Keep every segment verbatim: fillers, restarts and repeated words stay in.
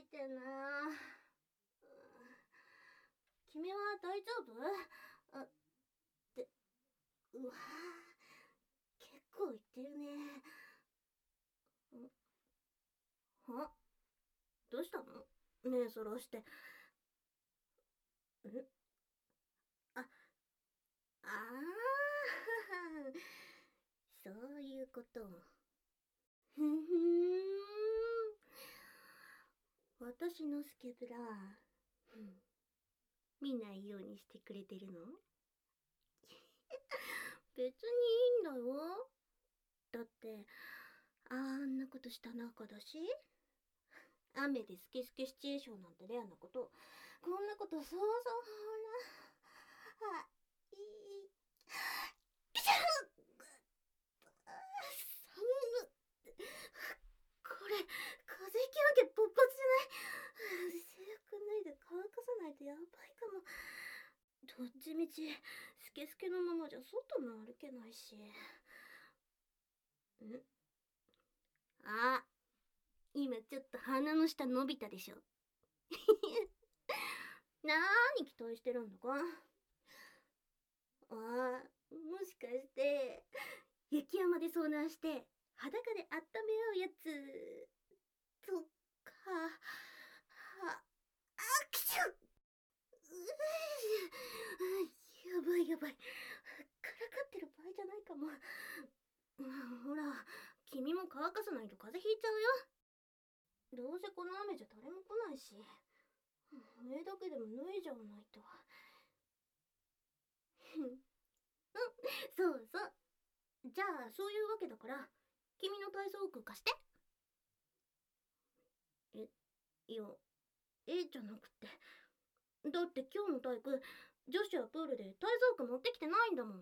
いてな。君は大丈夫？あ、って、うわぁ、結構いってるね。んはどうしたの？目そらして。んあ、あーそういうこと。ふんふん。私のスケブラ、見ないようにしてくれてるの？別にいいんだよ。だって、あんなことした中だし。雨でスケスケシチュエーションなんてレアなこと、こんなことそうそうほら。あ、いい。きゃ寒っ。これ、風邪ひきなきゃ勃発じゃない？制服脱いで乾かさないとやばいかも。どっちみち、スケスケのままじゃ外も歩けないし。んあ、今ちょっと鼻の下伸びたでしょ。なーに期待してるんだか？ああ、もしかして、雪山で遭難して裸で温め合うやつ。そっか。は、あきちゃう。やばいやばい。からかってる場合じゃないかも。ほら、君も乾かさないと風邪ひいちゃうよ。どうせこの雨じゃ誰も来ないし、上だけでも脱いじゃわないと。うん、そうそう。じゃあそういうわけだから、君の体操服貸して。え、いや、えじゃなくて。だって今日の体育、女子はプールで体操服持ってきてないんだもん。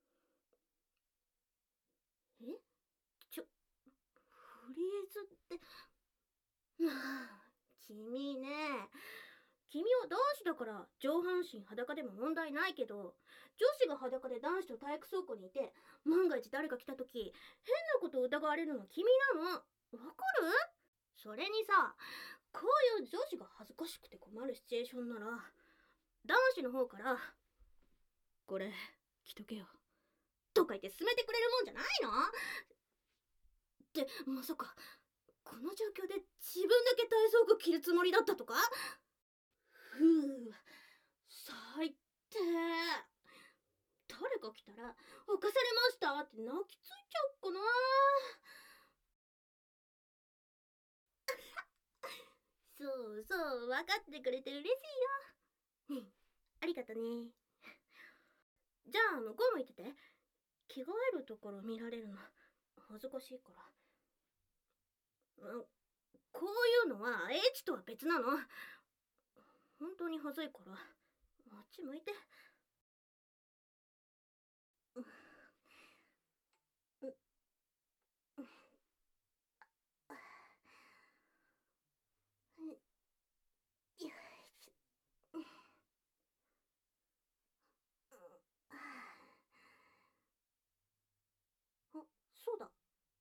えちょ、フリーズって。まあ、君ね。君は男子だから上半身裸でも問題ないけど、女子が裸で男子と体育倉庫にいて、万が一誰か来た時、変なことを疑われるのは君なの。わかる？それにさ、こういう女子が恥ずかしくて困るシチュエーションなら、男子の方から、これ、着とけよ。とか言って進めてくれるもんじゃないの？って、まさか、この状況で自分だけ体操服着るつもりだったとか？ふう、最低。誰か来たら、犯されましたって泣きついちゃおっかな。そうそう、分かってくれて嬉しいよ。うん、ありがとね。じゃあ、向こう向いてて。着替えるところ見られるの、恥ずかしいから。うん、こういうのは、エッチとは別なの。本当に恥ずいから、あっち向いて。よし。あ、そうだ。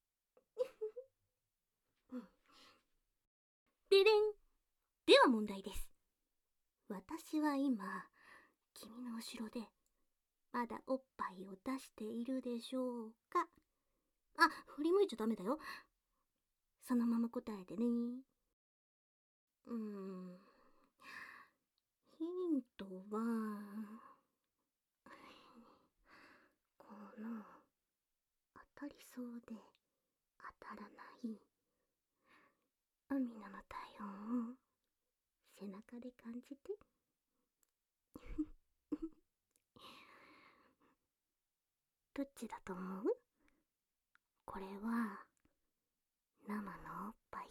ででん。では問題です。私は今、君の後ろで、まだおっぱいを出しているでしょうか？あ、振り向いちゃダメだよ。そのまま答えてね。うーん。ヒントは、この、当たりそうで当たらない海野の体温を背中で感じて。どっちだと思う？これは生のおっぱい。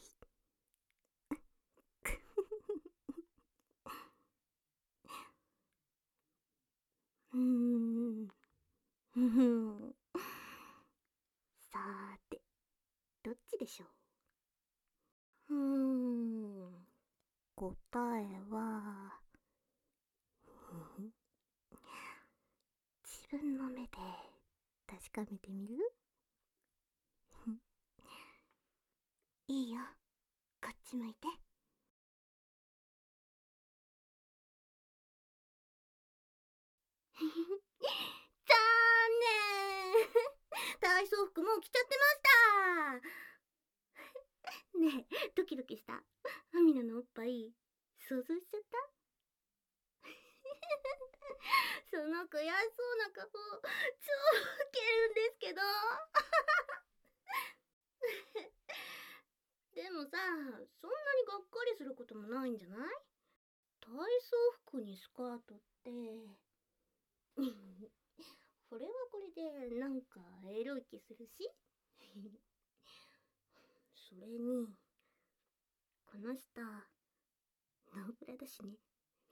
うーん。ふふん。さーて、どっちでしょう？うーん。答えは、自分の目で確かめてみる？いいよ、こっち向いて。 起きちゃってましたねえ、ドキドキした。アミナのおっぱい、想像しちゃったその悔しそうな顔、超ウケるんですけどでもさ、そんなにがっかりすることもないんじゃない？体操服にスカートってこれはこれでなんかエロい気するしそれにこの下ノーブラだしね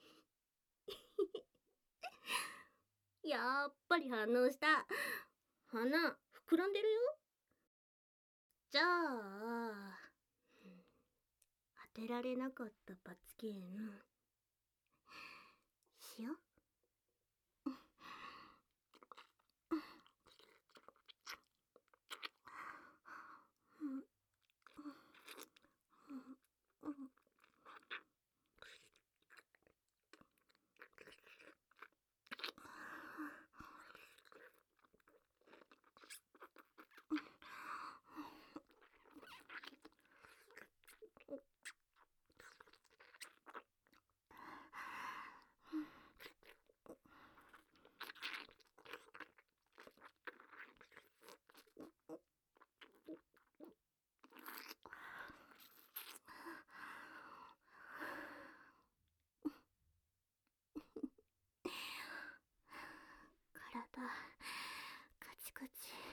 やっぱり反応した。鼻膨らんでるよ。じゃあ当てられなかった罰ゲームしよう。体カチカチ、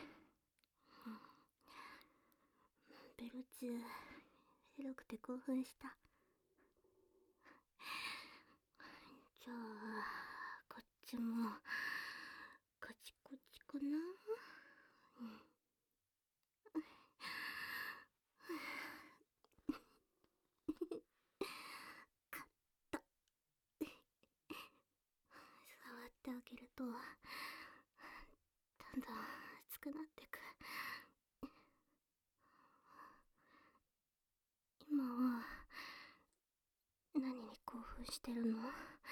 ベロチューエロくて興奮した。じゃあこっちもカチコチかな。カッと触ってあげるとだんだん熱くなってく。今は何に興奮してるの？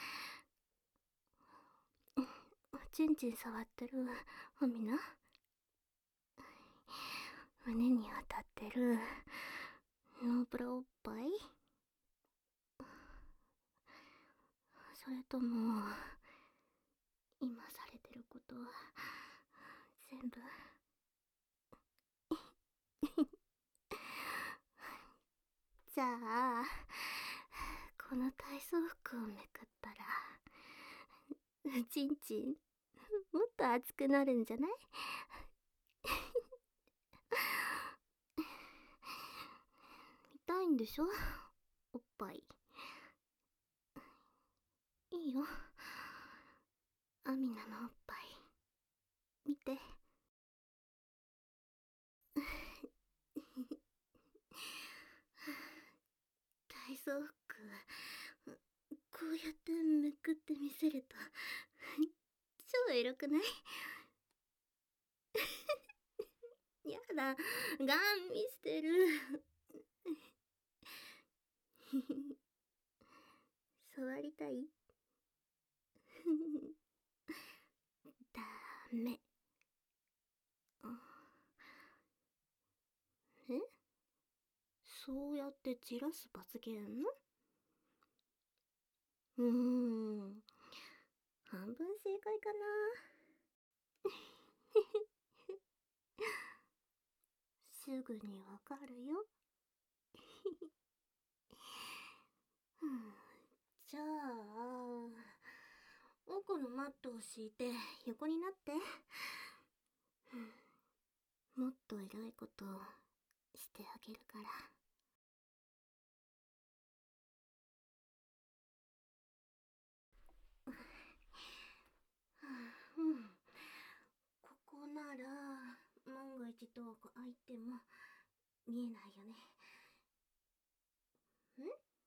チンチン触ってるアミナ？胸に当たってるノーブラおっぱい？それとも今されてることは全部じゃあこの体操服をめくったらチンチンもっと熱くなるんじゃない？見たいんでしょおっぱい。いいよ、アミナのおっぱい見て体操服こうやってめくって見せると超エロくない？やだ、ガン見してる触りたい？ダメ。え？そうやって散らす罰ゲーム？うーん、半分正解かなすぐにわかるよじゃあ奥のマットを敷いて横になってもっとエロいことをしてあげるから。うんここなら万が一ドアが開いても見えないよね。ん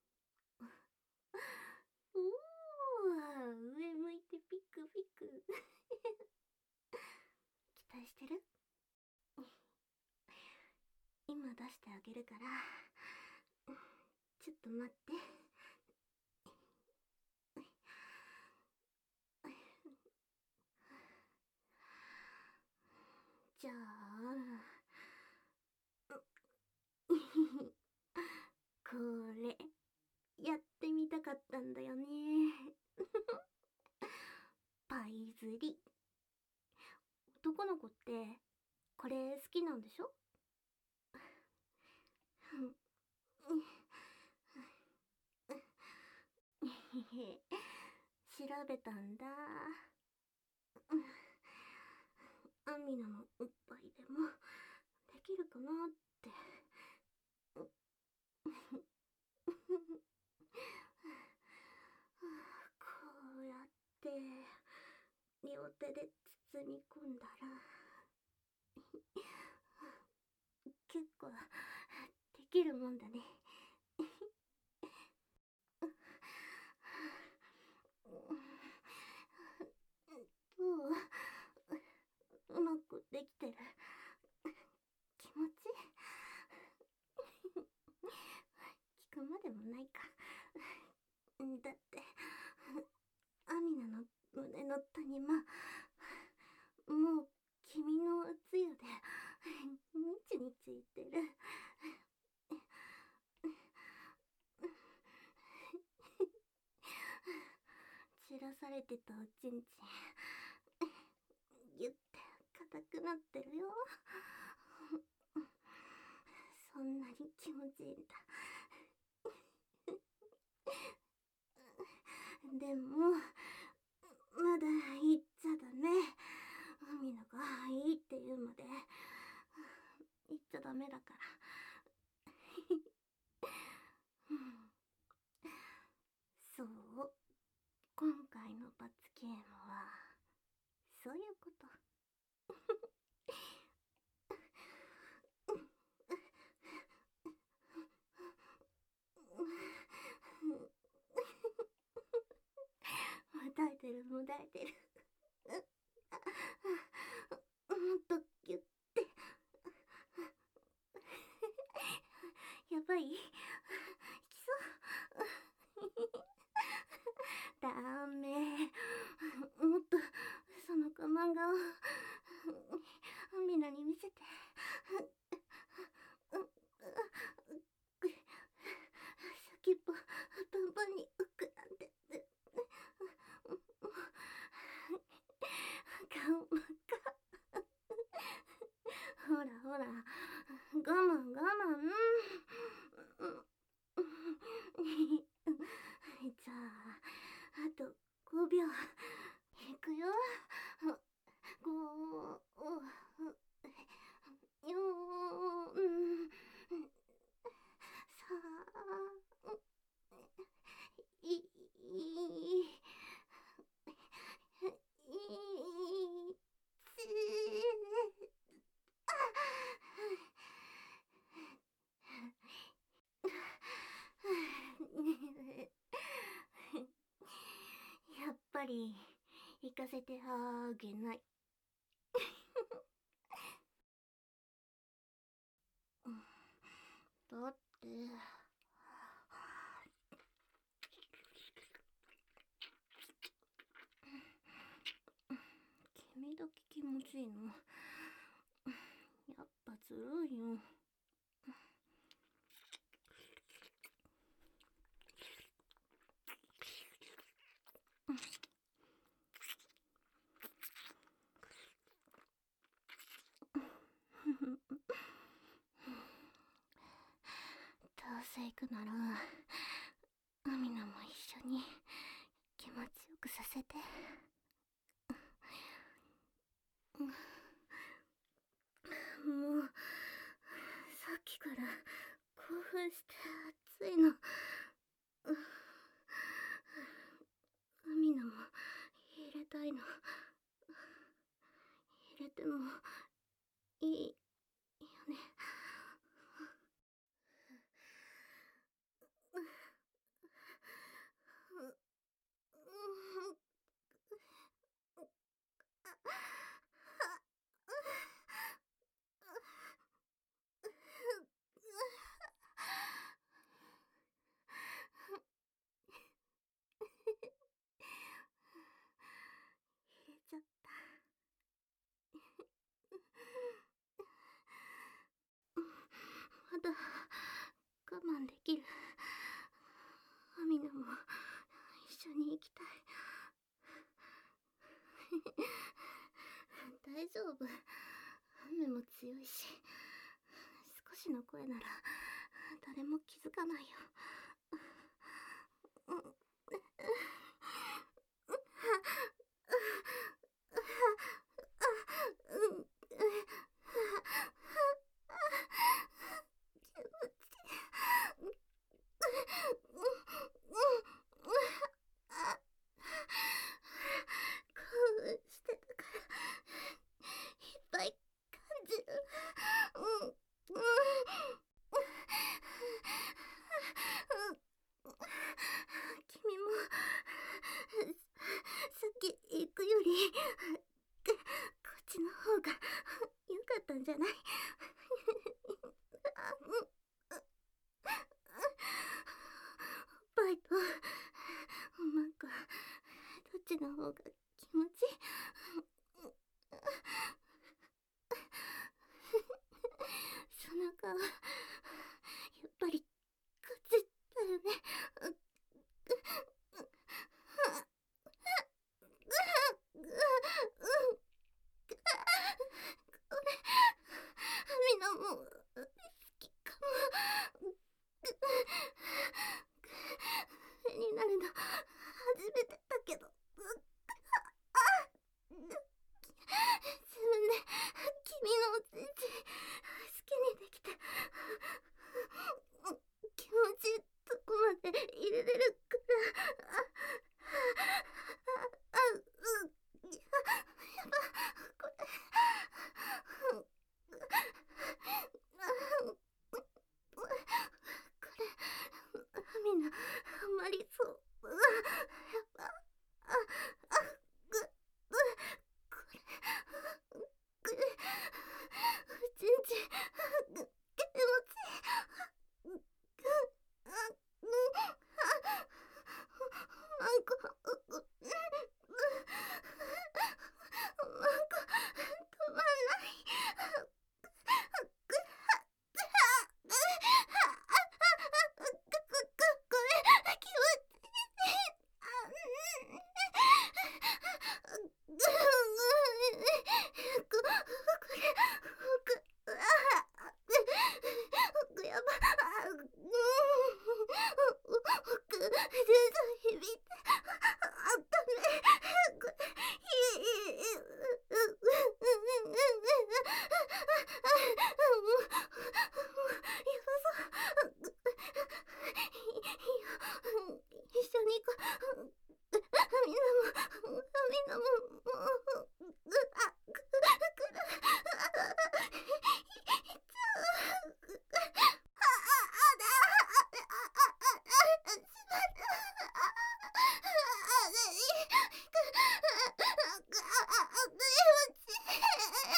おー、上向いてピクピク期待してる？今出してあげるからちょっと待って。じゃあったんだよね。パイ釣り。男の子ってこれ好きなんでしょ？調べたんだ。アミナのおっぱいでもできるかなって。こうやって両手で包み込んだら結構できるもんだね。どう？うまくできてる？気持ち聞くまでもないか。だってアミナの胸の谷間もう君のつゆでニチニチいってる。散らされてたおちんちんギュッて硬くなってるよ。そんなに気持ちいいんだ。でもまだ言っちゃダメ。海野がいいって言うまで言っちゃダメだから。そう、今回の罰ゲームはそういうこと。もだえてるもだえてる。もっとギュッて。やばい、いきそう。ダメ、もっとその我慢顔アミナに見せて。先っぽパンパンに膨らんで顔真っ赤。ほらほら、我慢我慢。じゃああとごびょういくよ。ご、よん、さ、い、い、やっぱり行かせてあげない。だって君だけ気持ちいいのやっぱずるいよ。どうせ行くならアミナも一緒に気持ちよくさせて。もうさっきから興奮して熱いの。アミナも入れたいの。入れてもいいよね。入れちゃった。 緒に行きたい。大丈夫。雨も強いし、少しの声なら誰も気づかないよ。興奮してたからいっぱい感じる。うんうん君もさっき行くよりこっちの方が良かったんじゃない？バイトマンコ、どっちの方が気持ちいい？その顔やっぱりこっちだよね。みんなも好きかも。絵になるの初めてだけど、自分で君のおちんちん好きにできて気持ちいいとこまで入れれるから、あうやっぱこれこれみんなあんまりそう、やっぱああぐこれぐちんちん気持ちいい。マンコマンコ止まんない。一緒に行こう。みんなも、みんなも、もう、あ、く、くる、いっちゃう。あ、あ、だ、あ、あ、あ、しまった。あ、あ、なに、く、あ、あ、気持ちいい。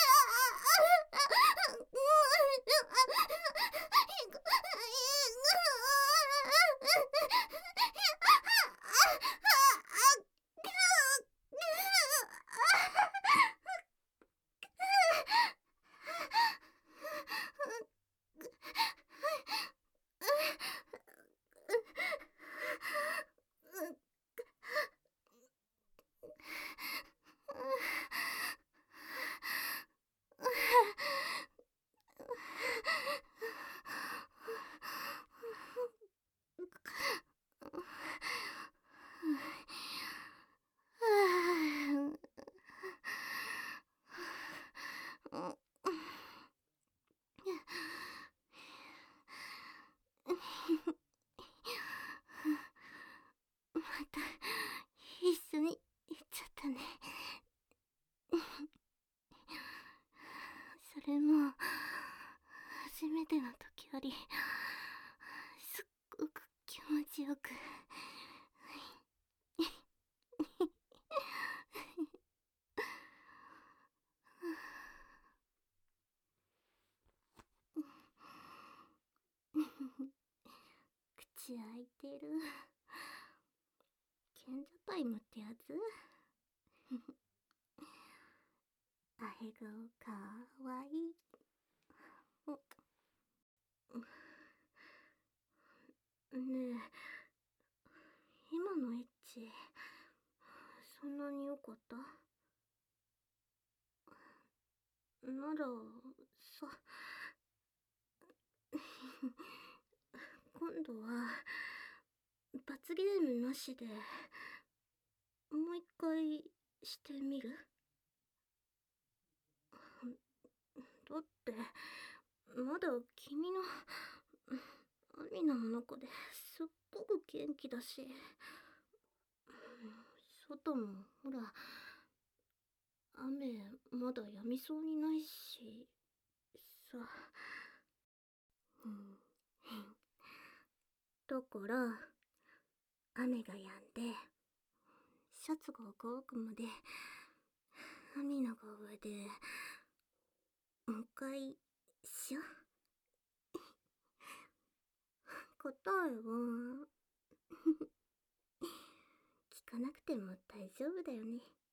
また一緒に行っちゃったね。それも初めての時よりすっごく気持ちよく口開いてる。賢者タイムってやつ？あへ顔かわいい。ねえ、今のエッチし、そんなに良かった？なら、さ、今度は、罰ゲームなしで、もう一回してみる？だって、まだ君の、アミナの中ですっごく元気だし、外もほら、雨まだ止みそうにないし、さ、うん。だから、雨が止んで、シャツが乾くまで、アミナが上で、もう一回、しよ。答えは、聞かなくても大丈夫だよね。